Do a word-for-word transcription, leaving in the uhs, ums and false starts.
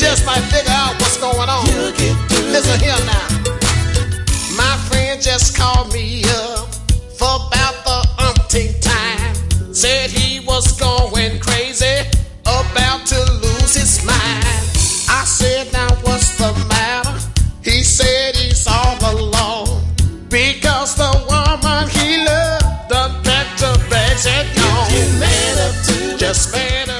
just might figure out what's going on. Listen here now. My friend just called me up for about the umpteenth time. Said he was going crazy, about to lose his mind. I said, now what's the matter? He said he's all alone because the woman he loved done packed her bags and gone. Just man up to just man up.